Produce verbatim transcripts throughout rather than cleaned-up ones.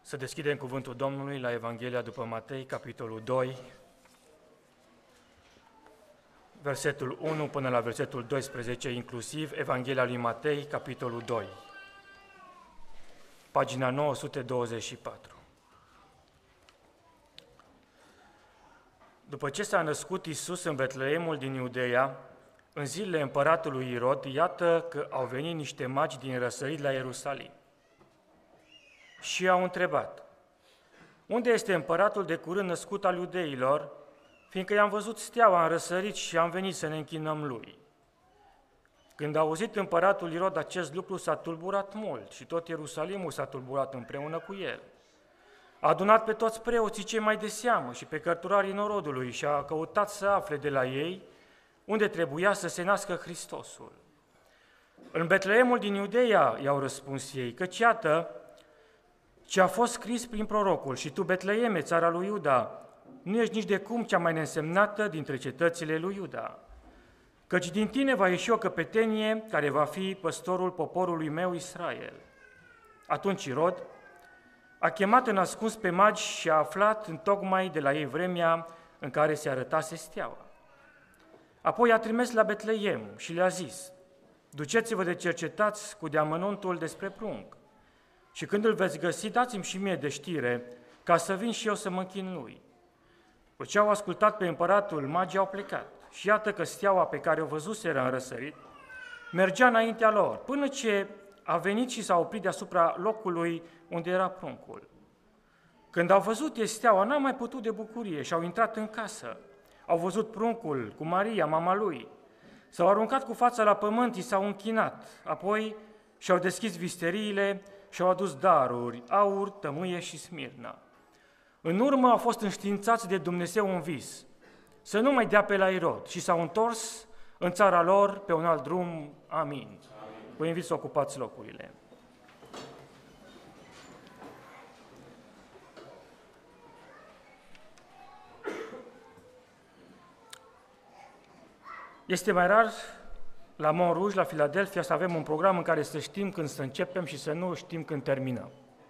Să deschidem cuvântul Domnului la Evanghelia după Matei, capitolul doi, versetul unu până la versetul doisprezece, inclusiv Evanghelia lui Matei, capitolul doi, pagina nouă sute douăzeci și patru. După ce s-a născut Iisus în Betleemul din Iudeea, în zilele împăratului Irod, iată că au venit niște magi din răsărit la Ierusalim și au întrebat: unde este împăratul de curând născut al iudeilor, fiindcă i-am văzut steaua în răsărit și am venit să ne închinăm lui. Când a auzit împăratul Irod acest lucru, s-a tulburat mult și tot Ierusalimul s-a tulburat împreună cu el. A adunat pe toți preoții cei mai de seamă și pe cărturarii norodului și a căutat să afle de la ei unde trebuia să se nască Hristosul. În Betleemul din Iudeea, i-au răspuns ei, căci iată ce a fost scris prin prorocul: și tu, Betleeme, țara lui Iuda, nu ești nici de cum cea mai neînsemnată dintre cetățile lui Iuda, căci din tine va ieși o căpetenie care va fi păstorul poporului meu Israel. Atunci Irod a chemat în ascuns pe magi și a aflat întocmai de la ei vremea în care se arătase steaua. Apoi a trimis la Betleem și le-a zis: duceți-vă de cercetați cu deamănuntul despre prunc și când îl veți găsi, dați-mi și mie de știre, ca să vin și eu să mă închin lui. După ce au ascultat pe împăratul, magii au plecat și iată că steaua pe care o văzuseră în răsărit mergea înaintea lor, până ce a venit și s-a oprit deasupra locului unde era pruncul. Când au văzut ei steaua, n-au mai putut de bucurie și au intrat în casă. Au văzut pruncul cu Maria, mama lui. S-au aruncat cu fața la pământ, i s-au închinat, apoi și-au deschis visteriile și-au adus daruri, aur, tămâie și smirna. În urmă au fost înștiințați de Dumnezeu în vis să nu mai dea pe la Irod și s-au întors în țara lor pe un alt drum. Amin. Amin. Vă invit să ocupați locurile. Este mai rar la Montrouge, la Philadelphia, să avem un program în care să știm când să începem și să nu știm când terminăm.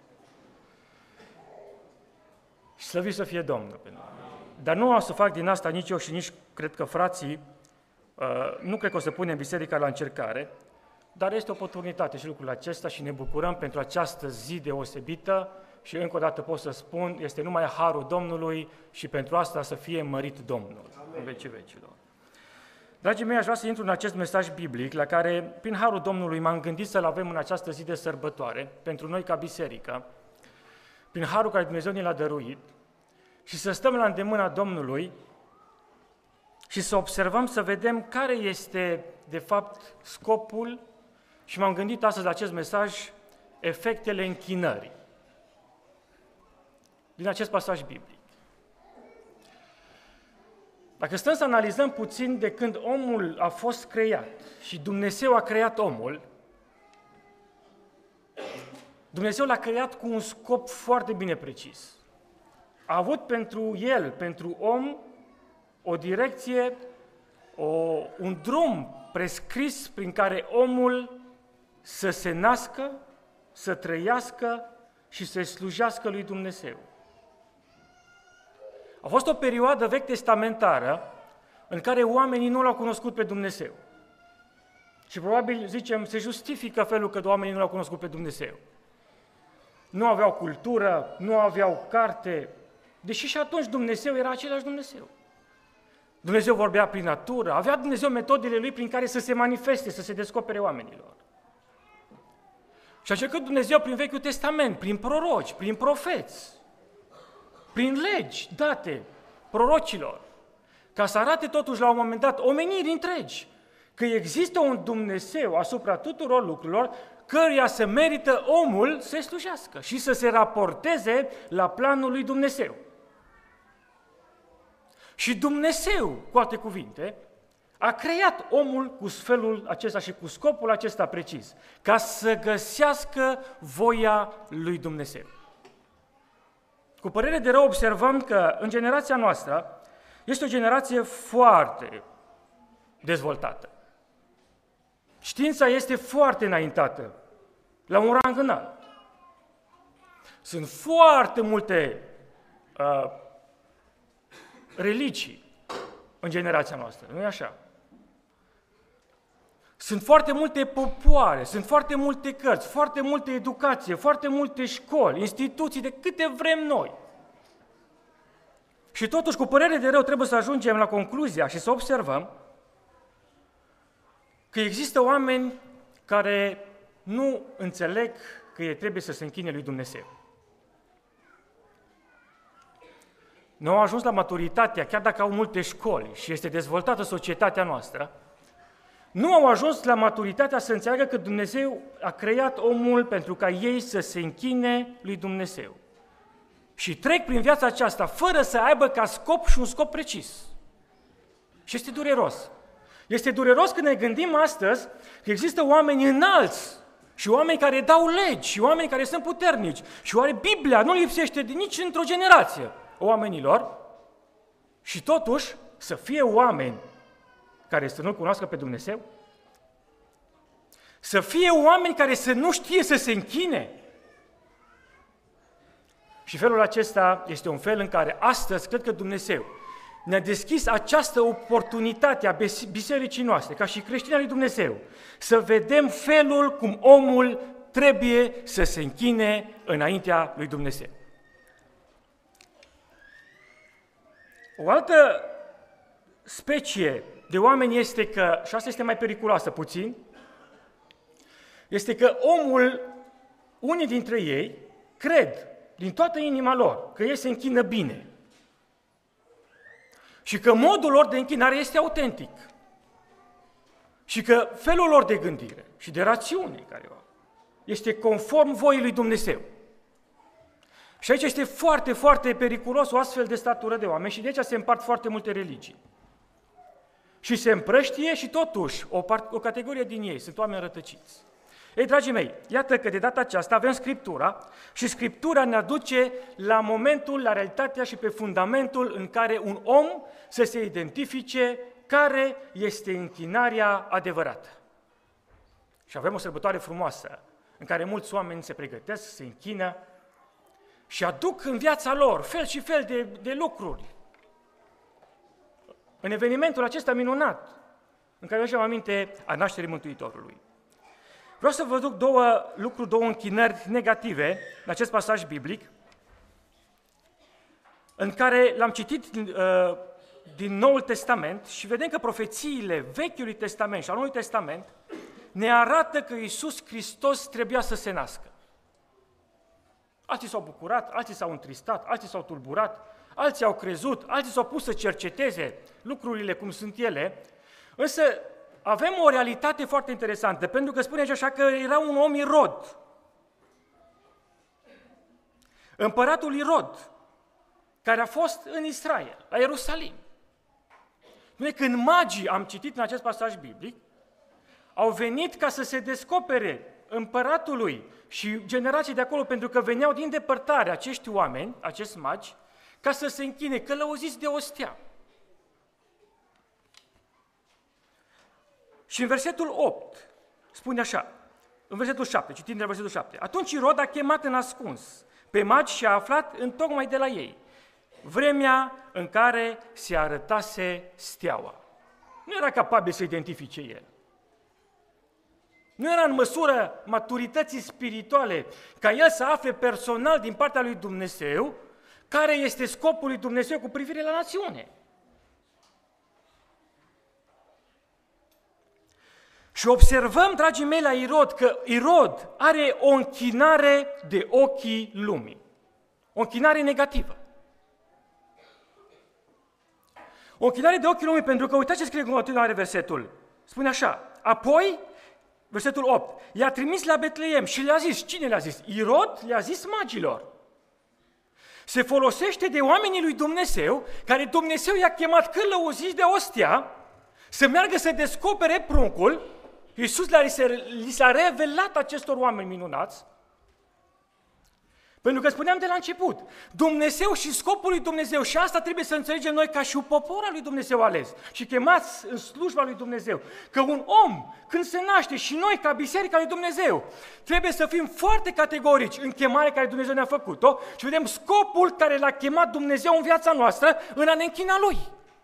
Și slăvit să fie Domnul. Dar nu o să fac din asta nici eu și nici cred că frații, nu cred că o să punem biserica la încercare, dar este o oportunitate și lucrul acesta și ne bucurăm pentru această zi deosebită și încă o dată pot să spun, este numai harul Domnului și pentru asta să fie mărit Domnul în vecii vecilor. Dragii mei, aș vrea să intru în acest mesaj biblic la care, prin harul Domnului, m-am gândit să-l avem în această zi de sărbătoare, pentru noi ca biserică, prin harul care Dumnezeu ne l-a dăruit, și să stăm la îndemâna Domnului și să observăm, să vedem care este, de fapt, scopul, și m-am gândit astăzi la acest mesaj, efectele închinării, din acest pasaj biblic. Dacă stăm să analizăm puțin de când omul a fost creat și Dumnezeu a creat omul, Dumnezeu l-a creat cu un scop foarte bine precis. A avut pentru el, pentru om, o direcție, o, un drum prescris prin care omul să se nască, să trăiască și să-i slujească lui Dumnezeu. A fost o perioadă vechi testamentară în care oamenii nu l-au cunoscut pe Dumnezeu. Și probabil, zicem, se justifică felul că oamenii nu l-au cunoscut pe Dumnezeu. Nu aveau cultură, nu aveau carte, deși și atunci Dumnezeu era același Dumnezeu. Dumnezeu vorbea prin natură, avea Dumnezeu metodele Lui prin care să se manifeste, să se descopere oamenilor. Și a încercat Dumnezeu prin Vechiul Testament, prin proroci, prin profeți, prin legi date prorocilor, ca să arate totuși la un moment dat omenirii întregi că există un Dumnezeu asupra tuturor lucrurilor căruia se merită omul să-i slujească și să se raporteze la planul lui Dumnezeu. Și Dumnezeu, cu alte cuvinte, a creat omul cu felul acesta și cu scopul acesta precis, ca să găsească voia lui Dumnezeu. Cu părere de rău observăm că în generația noastră este o generație foarte dezvoltată. Știința este foarte înaintată, la un rang înalt. Sunt foarte multe uh, religii în generația noastră, nu e așa? Sunt foarte multe popoare, sunt foarte multe cărți, foarte multe educație, foarte multe școli, instituții, de câte vrem noi. Și totuși, cu părere de rău, trebuie să ajungem la concluzia și să observăm că există oameni care nu înțeleg că ei trebuie să se închine lui Dumnezeu. Nu au ajuns la maturitatea, chiar dacă au multe școli și este dezvoltată societatea noastră, nu au ajuns la maturitatea să înțeleagă că Dumnezeu a creat omul pentru ca ei să se închine lui Dumnezeu. Și trec prin viața aceasta fără să aibă ca scop și un scop precis. Și este dureros. Este dureros când ne gândim astăzi că există oameni înalți și oameni care dau legi și oameni care sunt puternici și oare Biblia nu lipsește de nici într-o generație oamenilor și totuși să fie oameni care să nu cunoască pe Dumnezeu? Să fie oameni care să nu știe să se închine? Și felul acesta este un fel în care astăzi cred că Dumnezeu ne-a deschis această oportunitate a bisericii noastre, ca și creștini al lui Dumnezeu, să vedem felul cum omul trebuie să se închine înaintea lui Dumnezeu. O altă specie de oameni este că, și asta este mai periculoasă puțin, este că omul, unii dintre ei, cred din toată inima lor că ei se închină bine și că modul lor de închinare este autentic și că felul lor de gândire și de rațiune care o au este conform voii lui Dumnezeu. Și aici este foarte, foarte periculos o astfel de statură de oameni și de aici se împart foarte multe religii. Și se împrăștie și totuși o, part, o categorie din ei sunt oameni rătăciți. Ei, dragii mei, iată că de data aceasta avem Scriptura și Scriptura ne aduce la momentul, la realitatea și pe fundamentul în care un om să se identifice care este închinarea adevărată. Și avem o sărbătoare frumoasă în care mulți oameni se pregătesc, se închină și aduc în viața lor fel și fel de, de lucruri. În evenimentul acesta minunat, în care aducem aminte a nașterii Mântuitorului. Vreau să vă duc două lucruri, două închinări negative în acest pasaj biblic, în care l-am citit din, uh, din Noul Testament și vedem că profețiile Vechiului Testament și al Noului Testament ne arată că Iisus Hristos trebuia să se nască. Alții s-au bucurat, alții s-au întristat, alții s-au tulburat, alții au crezut, alții s-au pus să cerceteze lucrurile cum sunt ele, însă avem o realitate foarte interesantă, pentru că spune așa că era un om Irod. Împăratul Irod, care a fost în Israel, la Ierusalim. Când magii, am citit în acest pasaj biblic, au venit ca să se descopere împăratului și generații de acolo, pentru că veneau din depărtare acești oameni, acești magi, ca să se închine, călăuziți de o stea. Și în versetul opt spune așa, în versetul șapte, citim de la versetul șapte, atunci Irod a chemat în ascuns pe magi și a aflat întocmai de la ei vremea în care se arătase steaua. Nu era capabil să identifice el. Nu era în măsură maturității spirituale ca el să afle personal din partea lui Dumnezeu care este scopul lui Dumnezeu cu privire la națiune. Și observăm, dragii mei, la Irod, că Irod are o închinare de ochii lumii. O închinare negativă. O închinare de ochii lumii, pentru că uitați ce scrie în continuare versetul. Spune așa, apoi, versetul opt, i-a trimis la Betleem și le-a zis, cine le-a zis? Irod le-a zis magilor. Se folosește de oamenii lui Dumnezeu, care Dumnezeu i-a chemat călăuziți de o stea, să meargă să descopere pruncul. Iisus li s-a revelat acestor oameni minunați, Pentru că spuneam de la început, Dumnezeu și scopul lui Dumnezeu, și asta trebuie să înțelegem noi ca și un popor al lui Dumnezeu ales și chemați în slujba lui Dumnezeu, că un om, când se naște, și noi ca biserica lui Dumnezeu, trebuie să fim foarte categorici în chemarea care Dumnezeu ne-a făcut-o și vedem scopul care l-a chemat Dumnezeu în viața noastră în a ne închina Lui.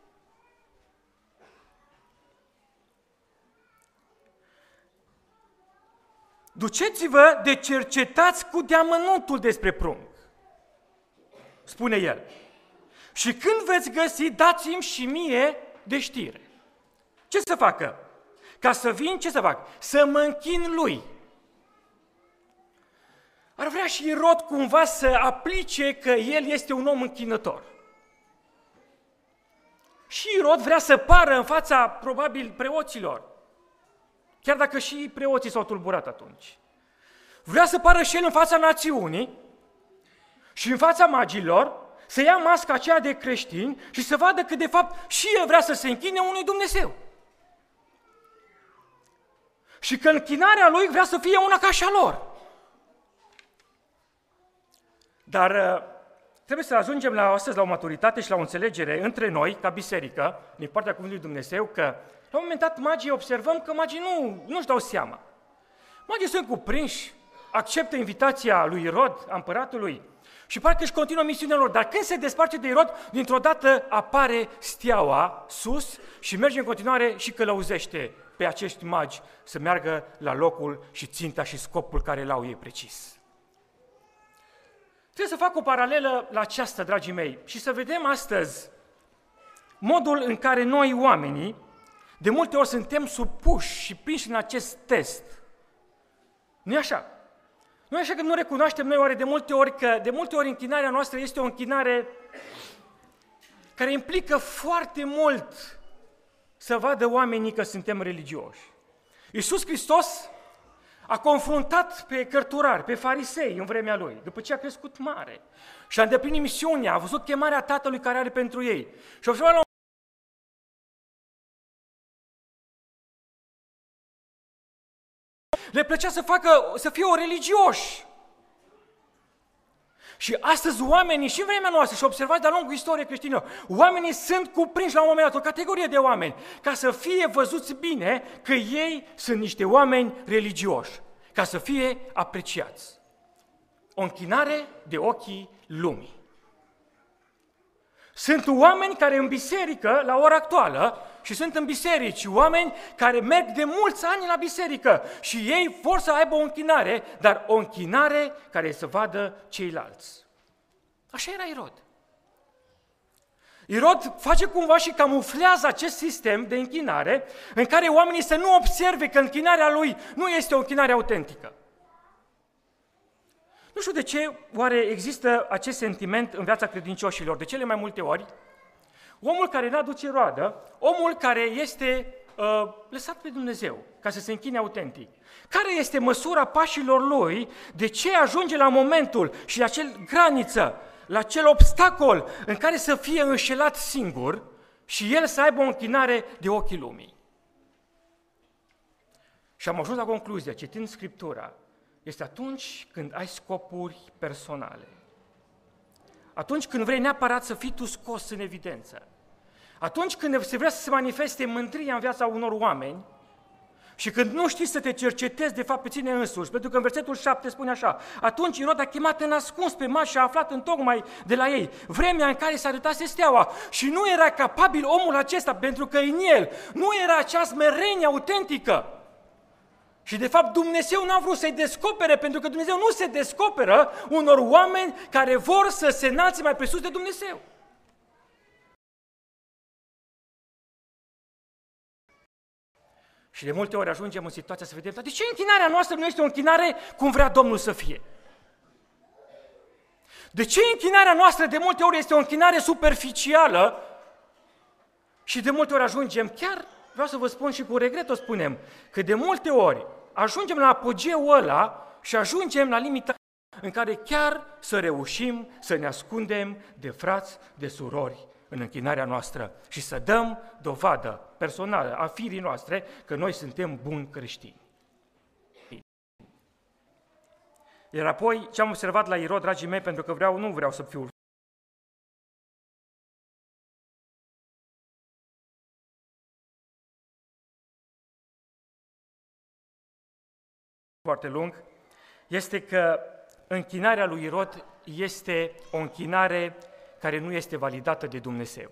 Duceți-vă de cercetați cu deamănuntul despre prunc, spune el. Și când veți găsi, dați-mi și mie de știre. Ce să facă? Ca să vin, ce să fac? Să mă închin lui. Ar vrea și Irod cumva să aplice că el este un om închinător. Și Irod vrea să pară în fața, probabil, preoților. Chiar dacă și preoții s-au tulburat atunci. Vrea să pară și el în fața națiunii și în fața magilor, să ia masca aceea de creștini și să vadă că de fapt și el vrea să se închine unui Dumnezeu. Și că închinarea lui vrea să fie una ca și a lor. Dar trebuie să ajungem la, astăzi la o maturitate și la o înțelegere între noi, ca biserică, din partea Cuvântului Dumnezeu, că la un moment dat magii observăm că magii nu, nu-și dau seama. Magii sunt cuprinși, acceptă invitația lui Irod, a împăratului, și parcă își continuă misiunea lor. Dar când se desparte de Irod, dintr-o dată apare steaua sus și merge în continuare și călăuzește pe acești magi să meargă la locul și ținta și scopul care l-au ei precis. Trebuie să fac o paralelă la aceasta, dragii mei, și să vedem astăzi modul în care noi, oamenii, de multe ori suntem supuși și prinși în acest test. Nu-i așa? Nu-i așa că nu recunoaștem noi oare de multe ori că de multe ori închinarea noastră este o închinare care implică foarte mult să vadă oamenii că suntem religioși. Iisus Hristos a confruntat pe cărturari, pe farisei în vremea Lui, după ce a crescut mare și a îndeplinit misiunea, a văzut chemarea Tatălui care are pentru ei. Și a observat la le plăcea să facă, să fie o religioși. Și astăzi oamenii, și în vremea noastră, și observați de-a lungul istoriei creștină, oamenii sunt cuprinși la un moment dat, o categorie de oameni, ca să fie văzuți bine că ei sunt niște oameni religioși, ca să fie apreciați. O închinare de ochii lumii. Sunt oameni care în biserică, la ora actuală, și sunt în biserici, oameni care merg de mulți ani la biserică și ei vor să aibă o închinare, dar o închinare care să vadă ceilalți. Așa era Irod. Irod face cumva și camuflează acest sistem de închinare în care oamenii să nu observe că închinarea lui nu este o închinare autentică. Nu știu de ce oare există acest sentiment în viața credincioșilor. De cele mai multe ori, omul care n-aduce roadă, omul care este uh, lăsat pe Dumnezeu ca să se închine autentic. Care este măsura pașilor lui? De ce ajunge la momentul și la acel graniță, la acel obstacol în care să fie înșelat singur și el să aibă o închinare de ochii lumii? Și am ajuns la concluzia, citind Scriptura, este atunci când ai scopuri personale. Atunci când vrei neapărat să fii tu scos în evidență. Atunci când se vrea să se manifeste mândria în viața unor oameni și când nu știi să te cercetezi de fapt pe tine însuși, pentru că în versetul șapte spune așa: atunci Irod a chemat în ascuns pe mași și a aflat întocmai de la ei vremea în care s-a arătase steaua și nu era capabil omul acesta, pentru că în el nu era acea smerenie autentică. Și de fapt Dumnezeu n-a vrut să-i descopere, pentru că Dumnezeu nu se descoperă unor oameni care vor să se înalțe mai presus de Dumnezeu. Și de multe ori ajungem în situația să vedem, dar de ce închinarea noastră nu este o închinare cum vrea Domnul să fie? De ce închinarea noastră de multe ori este o închinare superficială și de multe ori ajungem, chiar vreau să vă spun și cu regret o spunem, că de multe ori ajungem la apogeul ăla și ajungem la limita în care chiar să reușim să ne ascundem de frați, de surori în închinarea noastră și să dăm dovadă personală a firii noastre că noi suntem buni creștini. Iar apoi, ce am observat la Irod, dragii mei, pentru că vreau, nu vreau să fiu foarte lung, este că închinarea lui Irod este o închinare care nu este validată de Dumnezeu.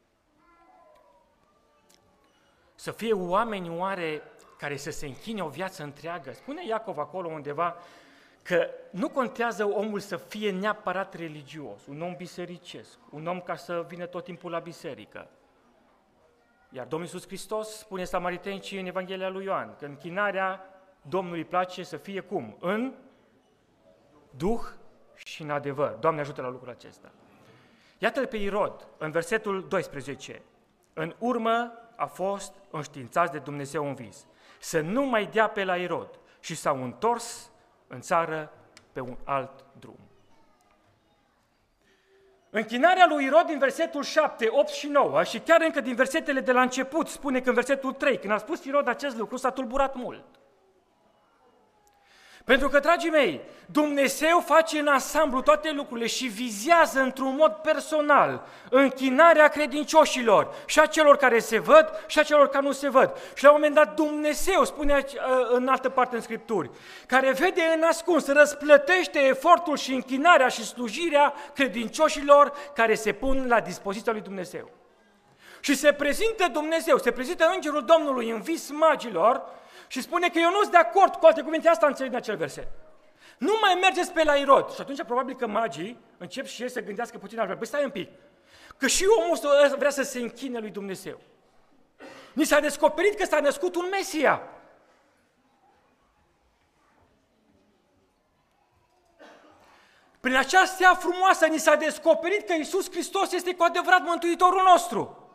Să fie oameni oare care să se închine o viață întreagă. Spune Iacov acolo undeva că nu contează omul să fie neapărat religios, un om bisericesc, un om ca să vină tot timpul la biserică. Iar Domnul Iisus Hristos spune samaritencii în Evanghelia lui Ioan că închinarea Domnului place să fie cum? În duh și în adevăr. Doamne ajută la lucrul acesta. Iată-l pe Irod, în versetul doisprezece. În urmă a fost înștiințați de Dumnezeu în vis, să nu mai dea pe la Irod, și s-au întors în țară pe un alt drum. Închinarea lui Irod din versetul șapte, opt și nouă și chiar încă din versetele de la început spune că în versetul trei, când a spus Irod acest lucru, s-a tulburat mult. Pentru că, dragii mei, Dumnezeu face în ansamblu toate lucrurile și vizează într-un mod personal închinarea credincioșilor, și a celor care se văd și a celor care nu se văd. Și la un moment dat Dumnezeu, spune în altă parte în Scripturi, care vede în ascuns, răsplătește efortul și închinarea și slujirea credincioșilor care se pun la dispoziția lui Dumnezeu. Și se prezintă Dumnezeu, se prezintă Îngerul Domnului în vis magilor și spune că eu nu sunt de acord, cu alte cuvinte, asta înțeleg din acel verset. Nu mai mergeți pe la Irod. Și atunci probabil că magii încep și ei să gândească puțin altfel. Păi stai un pic, că și omul ăsta vrea să se închine lui Dumnezeu. Ni s-a descoperit că s-a născut un Mesia. Prin acea stea frumoasă ni s-a descoperit că Iisus Hristos este cu adevărat Mântuitorul nostru.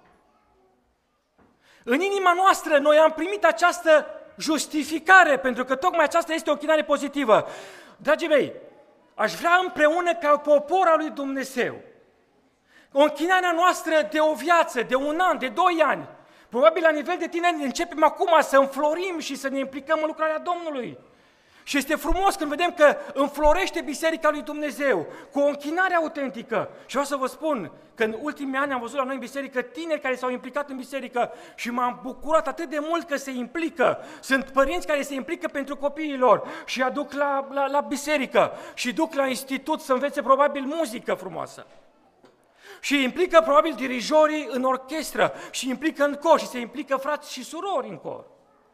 În inima noastră noi am primit această justificare, pentru că tocmai aceasta este o închinare pozitivă. Dragii mei, aș vrea împreună ca popor al lui Dumnezeu, o închinare noastră de o viață, de un an, de doi ani, probabil la nivel de tineri începem acum să înflorim și să ne implicăm în lucrarea Domnului. Și este frumos când vedem că înflorește Biserica lui Dumnezeu cu o închinare autentică. Și vreau să vă spun că în ultimii ani am văzut la noi în biserică tineri care s-au implicat în biserică și m-am bucurat atât de mult că se implică. Sunt părinți care se implică pentru copiii lor și aduc la, la, la biserică și duc la institut să învețe probabil muzică frumoasă. Și implică probabil dirijorii în orchestră și implică în cor și se implică frați și surori în cor.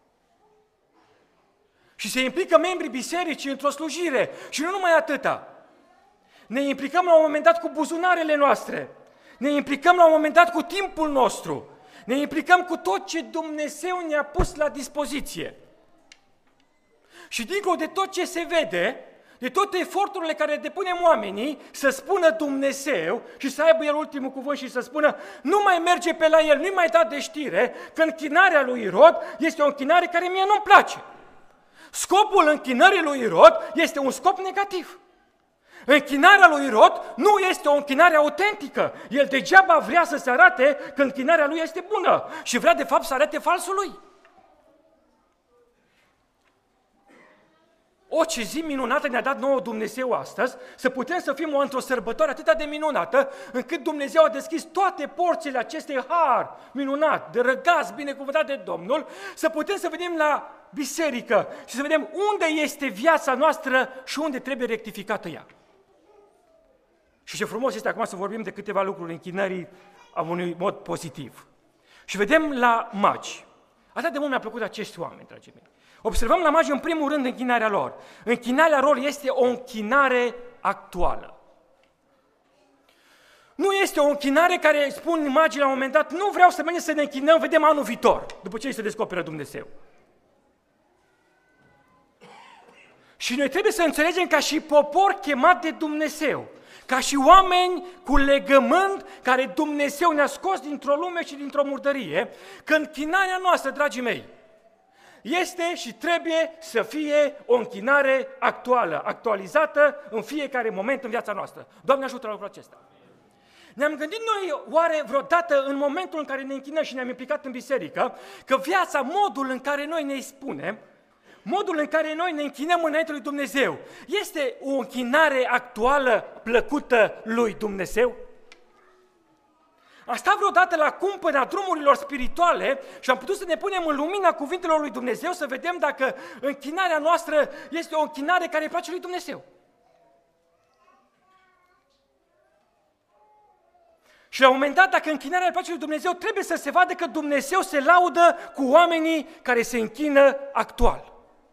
Și se implică membrii bisericii într-o slujire. Și nu numai atâta. Ne implicăm la un moment dat cu buzunarele noastre. Ne implicăm la un moment dat cu timpul nostru. Ne implicăm cu tot ce Dumnezeu ne-a pus la dispoziție. Și dincolo de tot ce se vede, de toate eforturile care depunem oamenii, să spună Dumnezeu și să aibă El ultimul cuvânt și să spună nu mai merge pe la El, nu-i mai da de știre că închinarea lui Irod este o închinare care mie nu-mi place. Scopul închinării lui Irod este un scop negativ. Închinarea lui Irod nu este o închinare autentică. El degeaba vrea să se arate că închinarea lui este bună și vrea de fapt să arate falsul lui. O, ce zi minunată ne-a dat nouă Dumnezeu astăzi, să putem să fim într-o sărbătoare atât de minunată, încât Dumnezeu a deschis toate porțile acestei har minunat, de răgaz binecuvântat de Domnul, să putem să vedem la biserică și să vedem unde este viața noastră și unde trebuie rectificată ea. Și ce frumos este acum să vorbim de câteva lucruri închinării a unui mod pozitiv. Și vedem la magi. Atât de mult mi-a plăcut acești oameni, dragii mei. Observăm la magi în primul rând închinarea lor. Închinarea lor este o închinare actuală. Nu este o închinare care spun magii la un moment dat, nu vreau să mergem să ne închinăm, vedem anul viitor, după ce îi se descoperă Dumnezeu. Și noi trebuie să înțelegem ca și popor chemat de Dumnezeu, ca și oameni cu legământ care Dumnezeu ne-a scos dintr-o lume și dintr-o murdărie, că închinarea noastră, dragii mei, este și trebuie să fie o închinare actuală, actualizată în fiecare moment în viața noastră. Doamne ajută la lucrul acesta. Ne-am gândit noi oare vreodată în momentul în care ne închinăm și ne-am implicat în biserică, că viața, modul în care noi ne spunem, modul în care noi ne închinăm înainte lui Dumnezeu, este o închinare actuală, plăcută lui Dumnezeu? Am stat vreodată la cumpăna drumurilor spirituale și am putut să ne punem în lumina cuvintelor lui Dumnezeu să vedem dacă închinarea noastră este o închinare care îi place lui Dumnezeu. Și la un moment dat, dacă închinarea îi place lui Dumnezeu, trebuie să se vadă că Dumnezeu se laudă cu oamenii care se închină actual.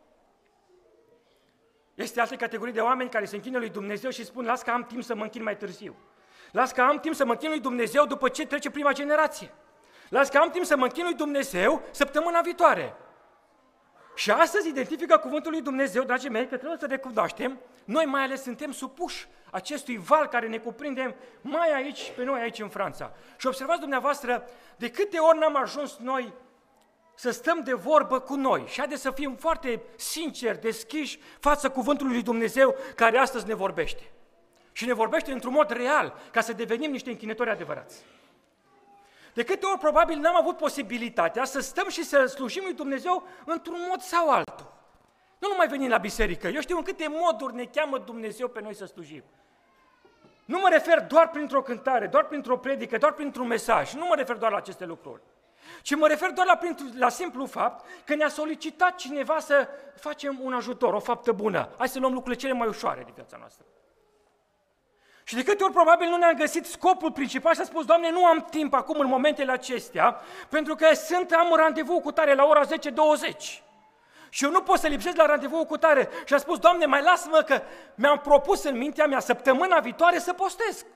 Este altă categorie de oameni care se închină lui Dumnezeu și spun, las că am timp să mă închin mai târziu. Las că am timp să mă închin lui Dumnezeu după ce trece prima generație. Las că am timp să mă închin lui Dumnezeu săptămâna viitoare. Și astăzi identifică cuvântul lui Dumnezeu, dragii mei, că trebuie să recunoaștem, noi mai ales suntem supuși acestui val care ne cuprinde mai aici, pe noi aici în Franța. Și observați dumneavoastră, de câte ori n-am ajuns noi să stăm de vorbă cu noi și haideți să fim foarte sinceri, deschiși față cuvântului lui Dumnezeu care astăzi ne vorbește. Și ne vorbește într-un mod real, ca să devenim niște închinători adevărați. De câte ori probabil n-am avut posibilitatea să stăm și să slujim lui Dumnezeu într-un mod sau altul. Nu numai venim la biserică, eu știu în câte moduri ne cheamă Dumnezeu pe noi să slujim. Nu mă refer doar printr-o cântare, doar printr-o predică, doar printr-un mesaj, nu mă refer doar la aceste lucruri. Ci mă refer doar la, la simplu fapt că ne-a solicitat cineva să facem un ajutor, o faptă bună. Hai să luăm lucrurile cele mai ușoare din viața noastră. Și de câte ori probabil nu ne-am găsit scopul principal și a spus, Doamne, nu am timp acum în momentele acestea, pentru că sunt, am un randevou cu tare la ora zece douăzeci. Și eu nu pot să lipsesc la randevou cu tare. Și a spus, Doamne, mai lasă-mă că mi-am propus în mintea mea săptămâna viitoare să postez.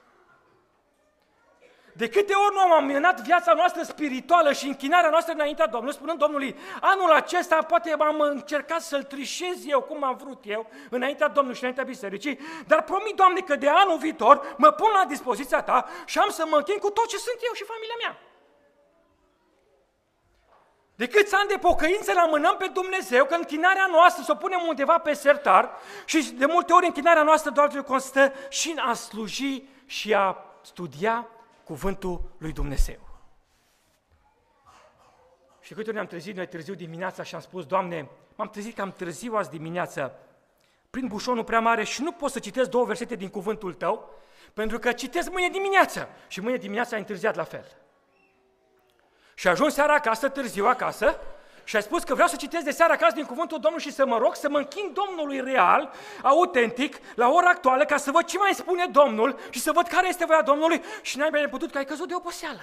De câte ori nu am amânat viața noastră spirituală și închinarea noastră înaintea Domnului, spunând Domnului, anul acesta poate am încercat să-l trișez eu cum am vrut eu, înaintea Domnului și înaintea bisericii, dar promit, Doamne, că de anul viitor mă pun la dispoziția Ta și am să mă închin cu tot ce sunt eu și familia mea. De câți ani de pocăință l amânăm pe Dumnezeu, că închinarea noastră să o punem undeva pe sertar și de multe ori închinarea noastră doar constă și în a sluji și a studia cuvântul lui Dumnezeu. Și câte ori ne-am trezit noi târziu dimineața și am spus, Doamne, m-am trezit cam târziu azi dimineață, prin bușonul prea mare și nu pot să citesc două versete din cuvântul Tău, pentru că citesc mâine dimineață și mâine dimineața ai întârziat la fel. Și ajung seara acasă, târziu acasă, și ai spus că vreau să citesc de seara acasă din cuvântul Domnului și să mă rog să mă închin Domnului real, autentic, la ora actuală, ca să văd ce mai spune Domnul și să văd care este voia Domnului și n-ai mai putut că ai căzut de oboseală.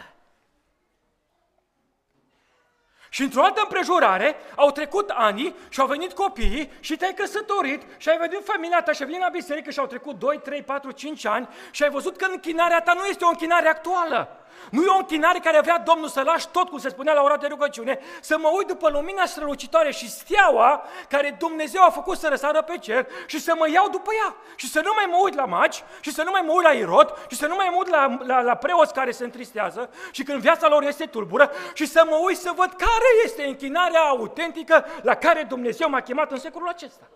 Și într-o altă împrejurare au trecut ani și au venit copiii și te-ai căsătorit și ai venit familia ta și ai venit la biserică și au trecut doi, trei, patru, cinci ani și ai văzut că închinarea ta nu este o închinare actuală. Nu e o închinare care vrea Domnul să lași tot, cum se spunea la ora de rugăciune, să mă uit după lumina strălucitoare și steaua care Dumnezeu a făcut să răsară pe cer și să mă iau după ea. Și să nu mai mă uit la magi, și să nu mai mă uit la Irod, și să nu mai mă uit la, la, la preoți care se întristează și când viața lor este tulbură, și să mă uit să văd care este închinarea autentică la care Dumnezeu m-a chemat în secolul acesta.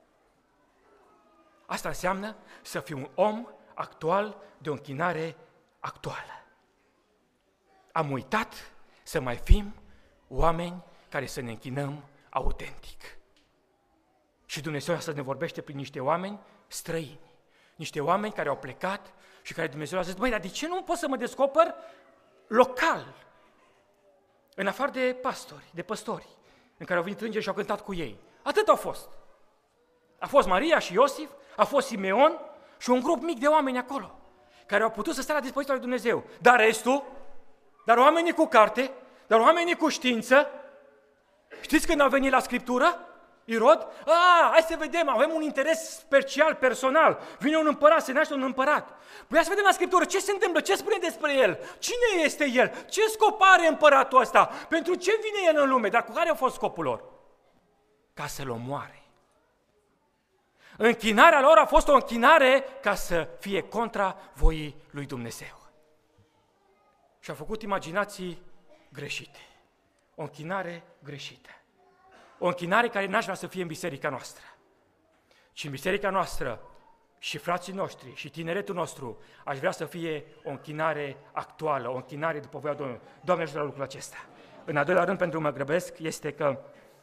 Asta înseamnă să fiu un om actual de o închinare actuală. Am uitat să mai fim oameni care să ne închinăm autentic. Și Dumnezeu asta ne vorbește prin niște oameni străini, niște oameni care au plecat și care Dumnezeu a zis, băi, dar de ce nu pot să mă descoper local, în afară de pastori, de păstori, în care au venit îngeri și au cântat cu ei? Atât au fost. A fost Maria și Iosif, a fost Simeon și un grup mic de oameni acolo, care au putut să stea la dispoziția lui Dumnezeu. Dar restul, dar oamenii cu carte, dar oamenii cu știință, știți când au venit la Scriptură? Irod? A, hai să vedem, avem un interes special, personal. Vine un împărat, se naște un împărat. Păi hai să vedem la Scriptură ce se întâmplă, ce spune despre el, cine este el, ce scop are împăratul ăsta, pentru ce vine el în lume, dar cu care a fost scopul lor? Ca să-l omoare. Închinarea lor a fost o închinare ca să fie contra voii lui Dumnezeu. Și au făcut imaginații greșite, o închinare greșită, o închinare care n-aș vrea să fie în biserica noastră, ci în biserica noastră și frații noștri și tineretul nostru aș vrea să fie o închinare actuală, o închinare după voia Domnului. Doamne, ajută la lucrul acesta. În al doilea rând, pentru că mă grăbesc, este că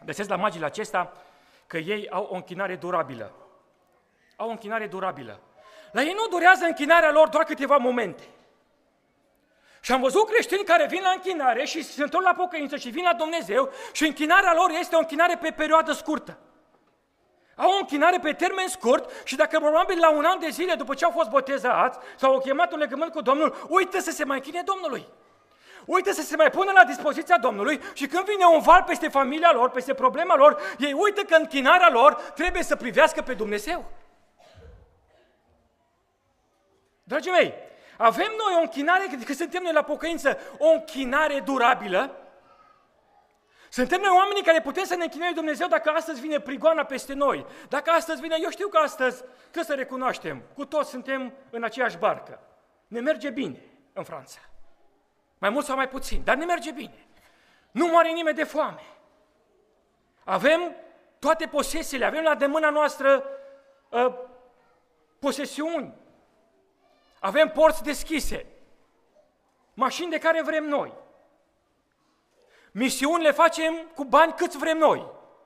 Găsesc la magii acesta că ei au o închinare durabilă. Au o închinare durabilă. La ei nu durează închinarea lor doar câteva momente. Și am văzut creștini care vin la închinare și se întorc la pocăință și vin la Dumnezeu și închinarea lor este o închinare pe perioadă scurtă. Au o închinare pe termen scurt și dacă probabil la un an de zile după ce au fost botezați sau au chemat un legământ cu Domnul, uită să se mai închine Domnului. Uită să se mai pună la dispoziția Domnului și când vine un val peste familia lor, peste problema lor, ei uită că închinarea lor trebuie să privească pe Dumnezeu. Dragii mei, avem noi o închinare, că suntem noi la pocăință, o închinare durabilă. Suntem noi oamenii care putem să ne închinăm lui Dumnezeu dacă astăzi vine prigoana peste noi. Dacă astăzi vine, eu știu că astăzi, trebuie să recunoaștem, cu toți suntem în aceeași barcă. Ne merge bine în Franța. Mai mult sau mai puțin, dar ne merge bine. Nu moare nimeni de foame. Avem toate posesiile, avem la demâna noastră uh, posesiuni. Avem porți deschise, mașini de care vrem noi. Misiuni le facem cu bani câți vrem noi.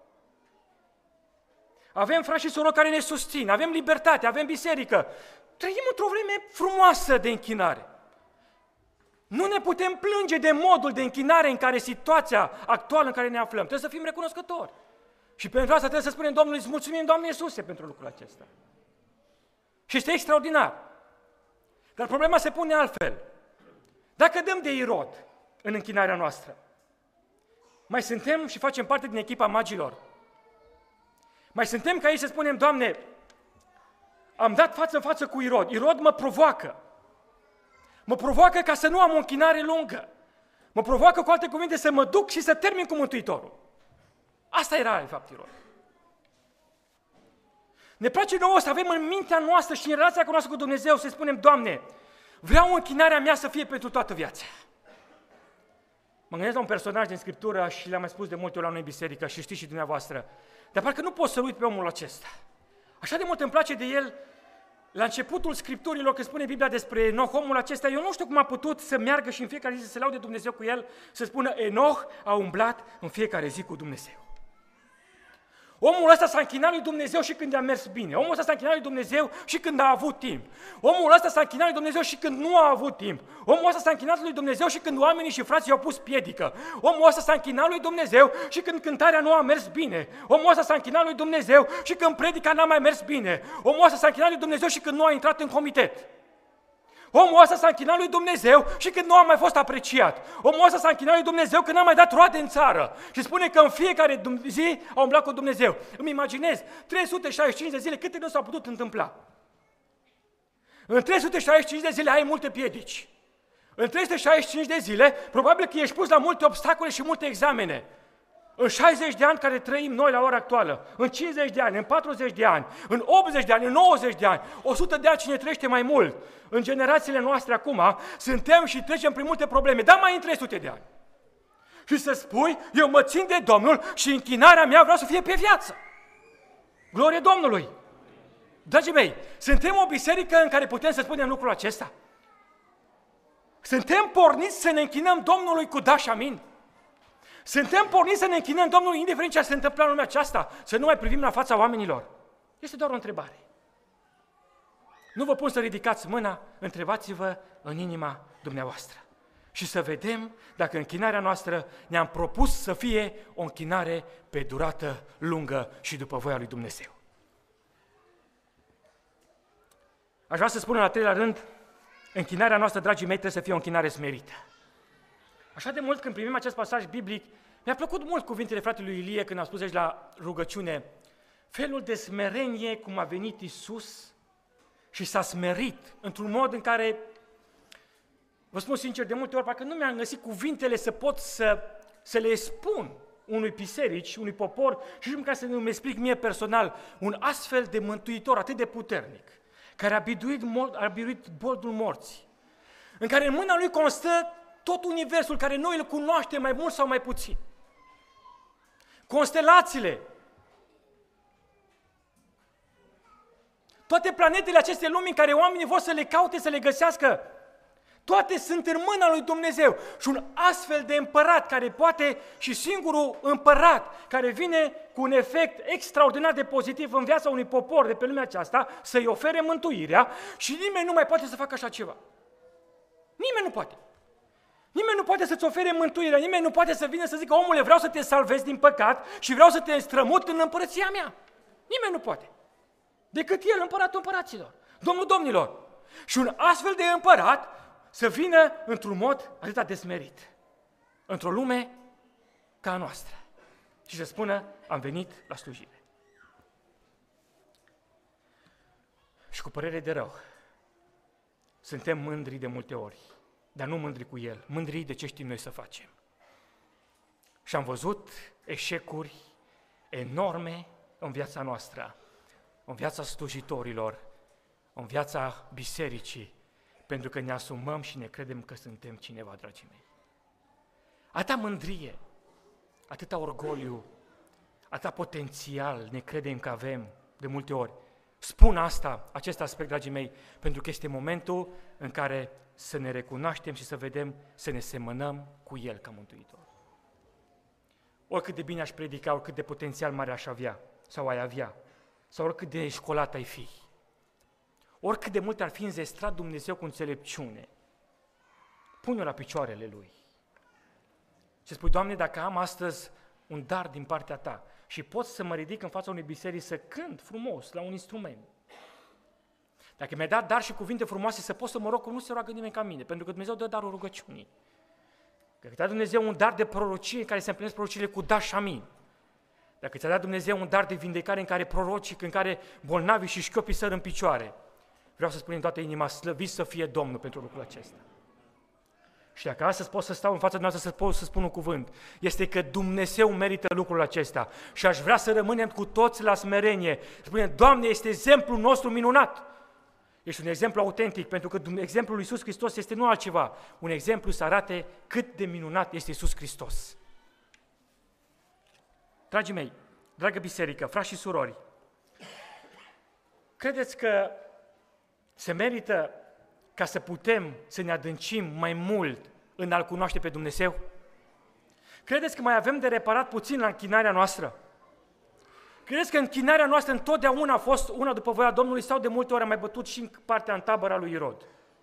Avem frați și surori care ne susțin, avem libertate, avem biserică. Trăim într-o vreme frumoasă de închinare. Nu ne putem plânge de modul de închinare în care situația actuală în care ne aflăm. Trebuie să fim recunoscători. Și pentru asta trebuie să spunem Domnului, îți mulțumim, Doamne Iisuse, pentru lucrul acesta. Și este extraordinar. Dar problema se pune altfel. Dacă dăm de Irod în închinarea noastră, mai suntem și facem parte din echipa magilor. Mai suntem ca ei să spunem, Doamne, am dat față în față cu Irod. Irod mă provoacă. Mă provoacă ca să nu am o închinare lungă. Mă provoacă, cu alte cuvinte, să mă duc și să termin cu Mântuitorul. Asta era, de fapt, Irod. Ne place nouă să avem în mintea noastră și în relația cu noastră cu Dumnezeu să spunem, Doamne, vreau închinarea mea să fie pentru toată viața. Mă gândesc la un personaj din Scriptură și le-am mai spus de multe ori la noi biserică și știți și dumneavoastră, dar parcă nu pot să uit pe omul acesta. Așa de mult îmi place de el, la începutul Scripturilor, când spune Biblia despre Enoch, omul acesta, eu nu știu cum a putut să meargă și în fiecare zi să se laude Dumnezeu cu el, să spună, Enoch a umblat în fiecare zi cu Dumnezeu. Omul ăsta s-a închinat lui Dumnezeu și când i-a mers bine. Omul ăsta s-a închinat lui Dumnezeu și când a avut timp. Omul ăsta s-a închinat lui Dumnezeu și când nu a avut timp. Omul ăsta s-a închinat lui Dumnezeu și când oamenii și frații i-au pus piedică. Omul ăsta s-a închinat lui Dumnezeu și când cântarea nu a mers bine. Omul ăsta s-a închinat lui Dumnezeu și când predica n-a mai mers bine. Omul ăsta s-a închinat lui Dumnezeu și când nu a intrat în comitet. Omul ăsta s-a închinat lui Dumnezeu și când nu a mai fost apreciat. Omul ăsta s-a închinat lui Dumnezeu când n-a mai dat roade în țară. Și spune că în fiecare zi a umblat cu Dumnezeu. Îmi imaginez, trei sute șaizeci și cinci de zile, câte nu s-au putut întâmpla? În trei sute șaizeci și cinci de zile ai multe piedici. În trei sute șaizeci și cinci de zile, probabil că ești pus la multe obstacole și multe examene. În șaizeci de ani care trăim noi la ora actuală, în cincizeci de ani, în patruzeci de ani, în optzeci de ani, în nouăzeci de ani, o sută de ani cine trăiește mai mult, în generațiile noastre acum, suntem și trecem prin multe probleme, dar mai în trei sute de ani. Și să spui, eu mă țin de Domnul și închinarea mea vreau să fie pe viață. Glorie Domnului! Dragii mei, suntem o biserică în care putem să spunem lucrul acesta? Suntem porniți să ne închinăm Domnului cu da și amin? Suntem porniți să ne închinăm Domnului, indiferent ce se întâmplă în lumea aceasta, să nu mai privim la fața oamenilor? Este doar o întrebare. Nu vă pun să ridicați mâna, întrebați-vă în inima dumneavoastră. Și să vedem dacă închinarea noastră ne-am propus să fie o închinare pe durată lungă și după voia lui Dumnezeu. Aș vrea să spun în al treilea rând, închinarea noastră, dragii mei, trebuie să fie o închinare smerită. Așa de mult când primim acest pasaj biblic, mi-a plăcut mult cuvintele fratelui Ilie când a spus aici la rugăciune, felul de smerenie cum a venit Iisus și s-a smerit într-un mod în care, vă spun sincer, de multe ori, parcă nu mi-am găsit cuvintele să pot să, să le spun unui biserici, unui popor și nu ca să nu-mi explic mie personal un astfel de mântuitor atât de puternic, care a biduit, a biduit boldul morții, în care în mâna lui constă tot universul care noi îl cunoaștem mai mult sau mai puțin. Constelațiile, toate planetele acestei lumi în care oamenii vor să le caute, să le găsească, Toate sunt în mâna lui Dumnezeu. Și un astfel de împărat care poate, și singurul împărat care vine cu un efect extraordinar de pozitiv în viața unui popor de pe lumea aceasta, să-i ofere mântuirea, și nimeni nu mai poate să facă așa ceva. Nimeni nu poate. Nimeni nu poate să-ți ofere mântuirea, nimeni nu poate să vină să zică: omule, vreau să te salvezi din păcat și vreau să te strămut în împărăția mea. Nimeni nu poate. Decât El, împăratul împăraților, Domnul domnilor. Și un astfel de împărat să vină într-un mod atât de smerit, într-o lume ca a noastră, și să spună: am venit la slujire. Și cu părere de rău, suntem mândri de multe ori, dar nu mândri cu El, mândri de ce știm noi să facem. Și am văzut eșecuri enorme în viața noastră, în viața slujitorilor, în viața bisericii, pentru că ne asumăm și ne credem că suntem cineva, dragii mei. Atâta mândrie, atâta orgoliu, atâta potențial ne credem că avem de multe ori. Spun asta, acest aspect, dragii mei, pentru că este momentul în care să ne recunoaștem și să vedem, să ne semănăm cu El ca Mântuitor. Oricât de bine aș predica, oricât de potențial mare aș avea sau ai avea, sau oricât de școlat ai fi, oricât de mult ar fi înzestrat Dumnezeu cu înțelepciune, pune-o la picioarele Lui și spui: Doamne, dacă am astăzi un dar din partea Ta și pot să mă ridic în fața unei biserici să cânt frumos la un instrument, dacă mi-ai dat dar și cuvinte frumoase să pot să mă rog, cum nu se roagă nimeni ca mine, pentru că Dumnezeu dă darul rugăciunii. Dacă ți-a dat Dumnezeu un dar de prorocie în care se împlinesc prorociile cu da și amin, dacă ți-a dat Dumnezeu un dar de vindecare în care prorocii, în care bolnavii și șchiopii săr în picioare, vreau să spun în toată inima: slăvit să fie Domnul pentru lucrul acesta. Și dacă astăzi pot să stau în fața dumneavoastră să pot să spun un cuvânt, este că Dumnezeu merită lucrul acesta și aș vrea să rămânem cu toți la smerenie. Spunem: Doamne, este exemplul nostru minunat. Este un exemplu autentic, pentru că exemplul lui Iisus Hristos este nu altceva, un exemplu să arate cât de minunat este Iisus Hristos. Dragii mei, dragă biserică, frați și surori, credeți că se merită ca să putem să ne adâncim mai mult în a-L cunoaște pe Dumnezeu? Credeți că mai avem de reparat puțin la închinarea noastră? Credeți că închinarea noastră întotdeauna a fost una după voia Domnului sau de multe ori am mai bătut și în partea în tabăra lui Irod?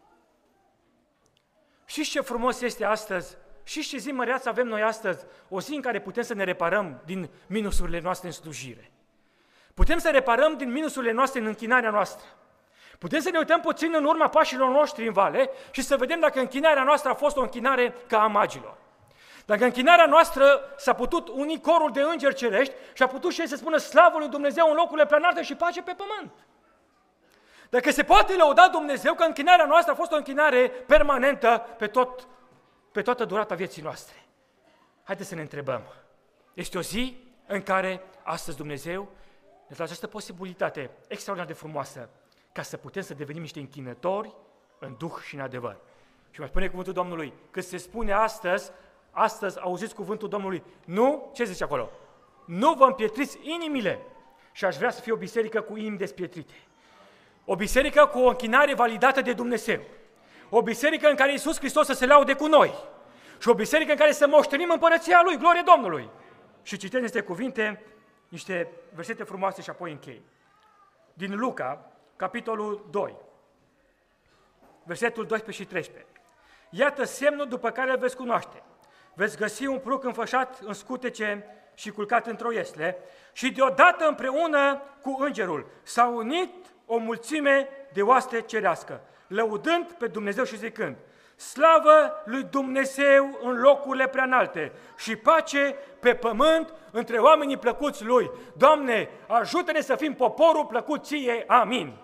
Știți ce frumos este astăzi? Știți ce zi măreață avem noi astăzi? O zi în care putem să ne reparăm din minusurile noastre în slujire. Putem să reparăm din minusurile noastre în închinarea noastră. Putem să ne uităm puțin în urma pașilor noștri în vale și să vedem dacă închinarea noastră a fost o închinare ca a magilor. Dacă închinarea noastră s-a putut uni corul de îngeri cerești și a putut și ei să spună: slavă lui Dumnezeu în locurile preanalte și pace pe pământ. Dacă se poate lăuda Dumnezeu că închinarea noastră a fost o închinare permanentă pe, tot, pe toată durata vieții noastre. Haideți să ne întrebăm. Este o zi în care astăzi Dumnezeu ne dă această posibilitate extraordinar de frumoasă ca să putem să devenim niște închinători în duh și în adevăr. Și mai spune cuvântul Domnului, că se spune astăzi, astăzi auziți cuvântul Domnului, nu, ce zice acolo? Nu vă împietriți inimile. Și aș vrea să fie o biserică cu inimi despietrite. O biserică cu o închinare validată de Dumnezeu. O biserică în care Iisus Hristos să se laude cu noi. Și o biserică în care să moștenim împărăția Lui, glorie Domnului. Și citesc niște cuvinte, niște versete frumoase și apoi închei. Din Luca, capitolul doi, versetul doisprezece și treisprezece. Iată semnul după care îl veți cunoaște. Veți găsi un pruc înfășat în scutece și culcat într-o iesle și deodată împreună cu îngerul s-a unit o mulțime de oaste cerească, lăudând pe Dumnezeu și zicând: slavă lui Dumnezeu în locurile preanalte și pace pe pământ între oamenii plăcuți Lui. Doamne, ajută-ne să fim poporul plăcut Ție. Amin.